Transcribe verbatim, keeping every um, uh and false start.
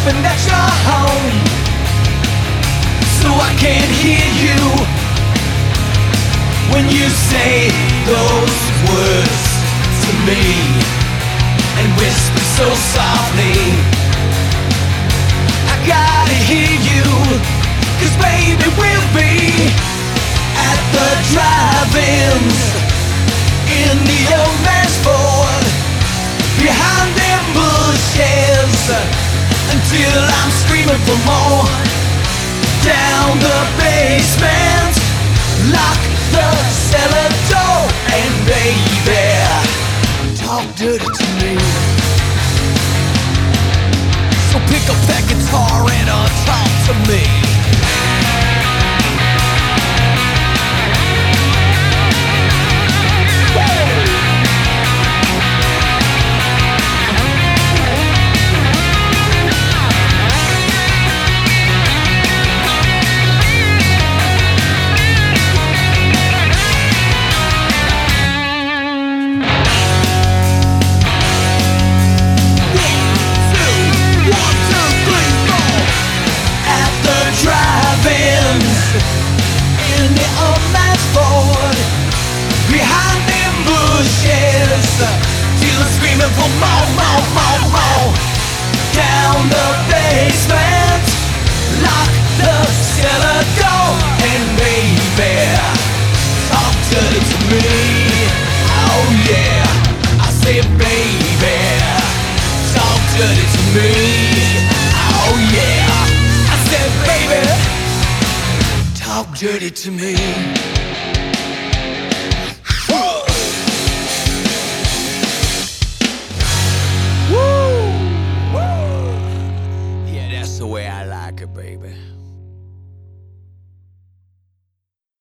hoping that you're home, so I can hear you when you say those words to me, and whisper so softly. I gotta hear you, 'cause baby we'll be at the drive-ins in the old man's Ford, behind them bushes, until I'm screaming for more. Down the basement, lock the cellar door, and baby, talk dirty to me. So pick up that guitar and uh, talk to me. Behind them bushes, till I'm screaming for more, more, more, more. Down the basement, lock the cellar door, and baby, talk dirty to me. Oh yeah, I said baby, talk dirty to me. Oh yeah, I said baby, talk dirty to me.